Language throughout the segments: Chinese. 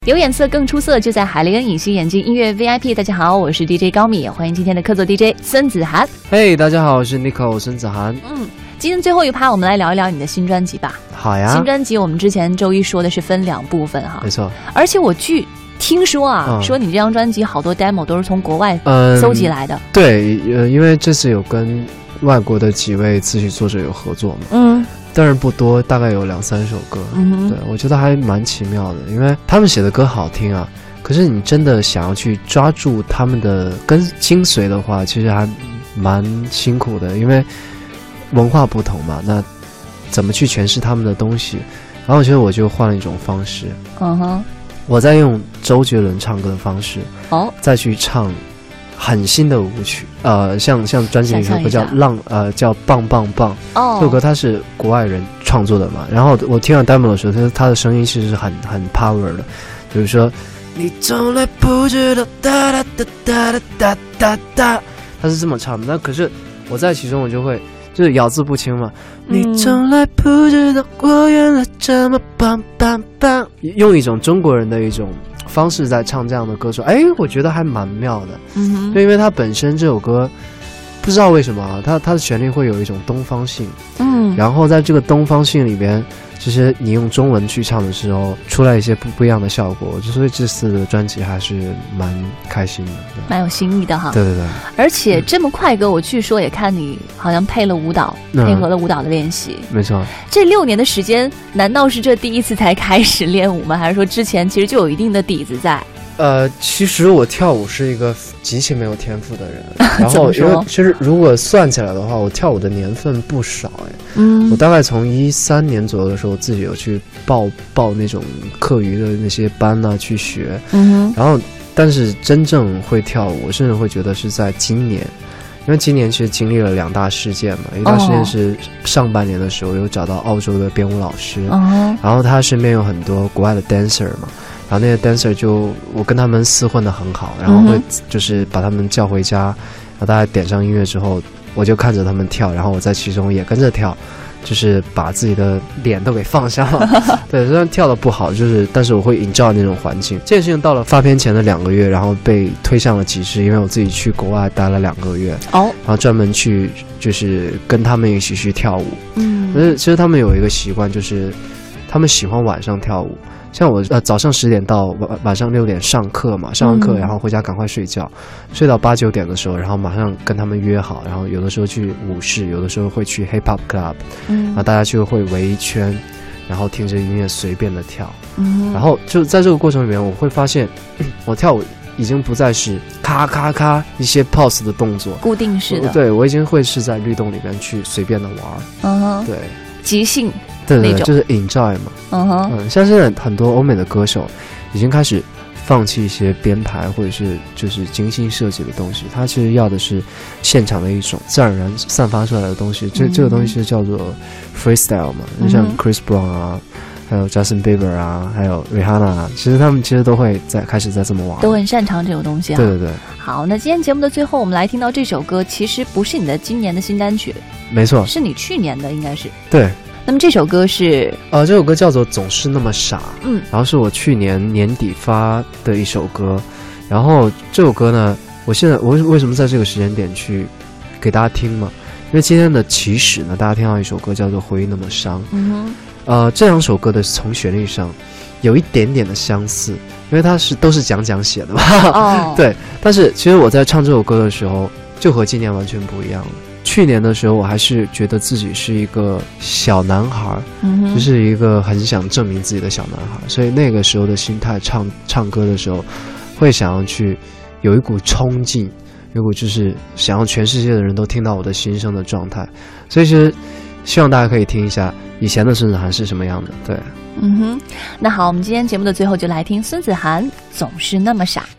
有眼色更出色，就在海雷恩隐形眼镜音乐 VIP。大家好，我是 DJ 高米，欢迎今天的客座 DJ 孙子涵。 嘿，大家好，我是 Nico 孙子涵。 今天最后一趴，我们来聊一聊你的新专辑吧。 好呀， 新专辑我们之前周一说的是分2部分哈， 没错。 而且我听说啊，说你这张专辑好多 demo 都是从国外搜集来的。 对，因为这次有跟外国的几位词曲作者有合作嘛。当然不多，大概有2-3首歌。对，我觉得还蛮奇妙的，因为他们写的歌好听啊，可是你真的想要去抓住他们的跟精髓的话，其实还蛮辛苦的，因为文化不同嘛，那怎么去诠释他们的东西？然后我觉得我就换了一种方式，我在用周杰伦唱歌的方式，再去唱很新的舞曲，像专辑里有首歌叫棒棒棒，这首歌它是国外人创作的嘛，然后我听了 demo 的时候，他的声音其实是很 power 的，比如说你从来不知道哒哒哒哒哒哒哒，他是这么唱的，那可是我在其中我就会就是咬字不清嘛，你从来不知道我原来这么棒棒棒，用一种中国人的一种方式在唱这样的歌手，我觉得还蛮妙的。就因为它本身这首歌不知道为什么啊，它的旋律会有一种东方性，然后在这个东方性里边，其实你用中文去唱的时候，出来一些不一样的效果，所以这次的专辑还是蛮开心的， 蛮有新意的哈。 对对对， 而且这么快歌，我据说也看你好像配了舞蹈，配合了舞蹈的练习。没错，这6年的时间，难道是这第一次才开始练舞吗？还是说之前其实就有一定的底子在？ 其实我跳舞是一个极其没有天赋的人，然后因为其实如果算起来的话，我跳舞的年份不少我大概从13年左右的时候，自己有去报那种课余的那些班啊去学，然后但是真正会跳舞，我甚至会觉得是在今年。因为今年其实经历了2大事件嘛，一大事件是上半年的时候有找到澳洲的编舞老师，然后他身边有很多国外的 dancer 嘛，然后那些 dancer 就我跟他们厮混得很好，然后会就是把他们叫回家，然后大家点上音乐之后，我就看着他们跳，然后我在其中也跟着跳，就是把自己的脸都给放下了。对，虽然跳得不好，但是我会营造那种环境。这件事情到了发片前的2个月，然后被推向了极致，因为我自己去国外待了2个月，然后专门去就是跟他们一起去跳舞。其实他们有一个习惯，就是他们喜欢晚上跳舞。像我早上10点到晚上6点上课嘛，上完课然后回家赶快睡觉，睡到8、9点的时候，然后马上跟他们约好，然后有的时候去舞室，有的时候会去 hip hop club，然后大家就会围一圈，然后听着音乐随便的跳，然后就在这个过程里面，我会发现我跳舞已经不再是咔咔咔一些 pose 的动作， 固定式的， 对，我已经会是在律动里面去随便的玩，对， 即兴。 对，就是 enjoy 嘛。像现在很多欧美的歌手已经开始放弃一些编排或者是就是精心设计的东西，他其实要的是现场的一种自然而然散发出来的东西。这个东西是叫做 freestyle 嘛，就像 Chris Brown 啊，还有 Justin Bieber 啊，还有 Rihanna 啊，其实他们都会开始在这么玩， 都很擅长这种东西啊。 对对对。 好，那今天节目的最后，我们来听到这首歌，其实不是你的今年的新单曲， 没错， 是你去年的，应该是。 对。 那么这首歌是这首歌叫做总是那么傻，然后是我去年年底发的一首歌，然后这首歌呢，我为什么在这个时间点去给大家听嘛？因为今天的起始呢，大家听到一首歌叫做回忆那么伤，这2首歌的从旋律上有一点点的相似，因为它都是讲写的嘛，对，但是其实我在唱这首歌的时候就和今年完全不一样了。去年的时候我还是觉得自己是一个小男孩，就是一个很想证明自己的小男孩，所以那个时候的心态唱歌的时候会想要去有一股冲劲，有一股就是想要全世界的人都听到我的心声的状态，所以其实希望大家可以听一下以前的孙子涵是什么样的。对， 那好，我们今天节目的最后就来听孙子涵总是那么傻。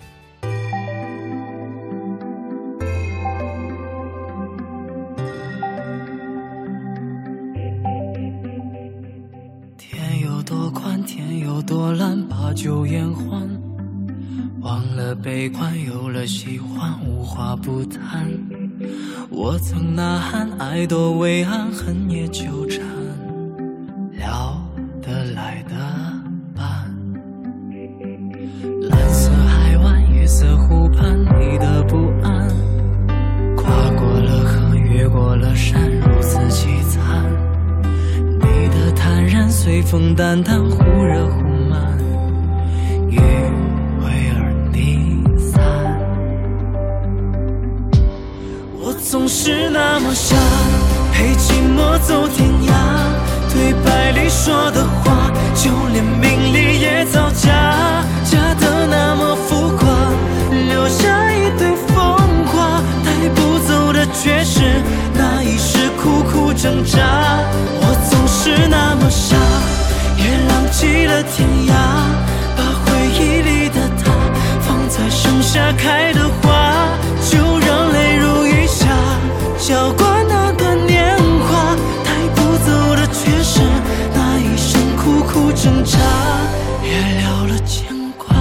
天有多蓝，把酒言欢，忘了悲欢，有了喜欢，无话不谈。我曾呐喊，爱多伟岸，恨也纠缠，聊得来的伴。 蓝色海湾，夜色湖畔，你的不安，跨过了河，越过了山，如此凄惨。你的坦然随风淡淡，忽热忽慢，余晖而离散。我总是那么傻，陪寂寞走天涯，对白里说的话，就连名利也造假，假的那么浮夸，留下一堆风花，带不走的却是那一世苦苦挣扎。我总是那么傻，也浪迹了天涯，把回忆里的他放在盛夏开的花，就让泪如雨下，浇灌那段年华，带不走的却是那一生苦苦挣扎，也了了牵挂。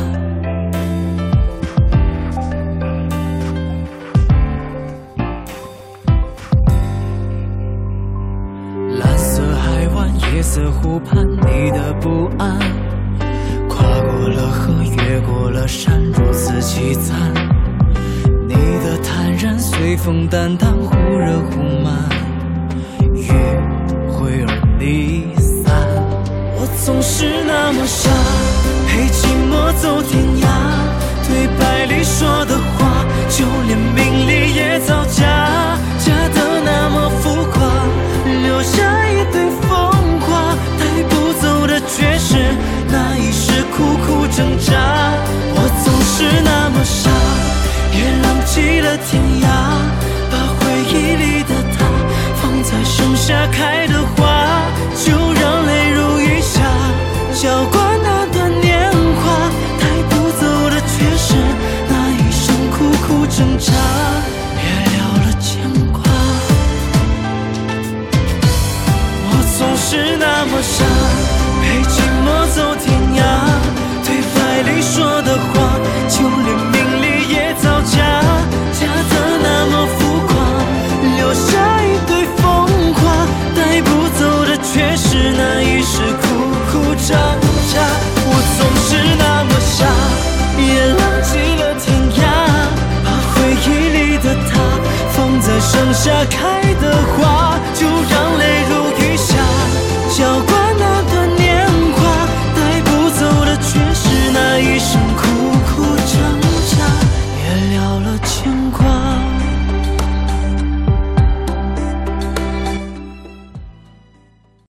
蓝色海湾，夜色湖畔，你的不安，跨过了河，越过了山，如此凄惨。你的坦然随风淡淡，忽热忽慢，余晖而离散。我总是那么傻，陪寂寞走天涯，对白里说的话，就连名利也造假，假的那么浮夸，留下一堆风花，带不走的却是那一世苦苦挣扎。我总是那么傻，也浪迹了天涯，把回忆里的他放在盛夏开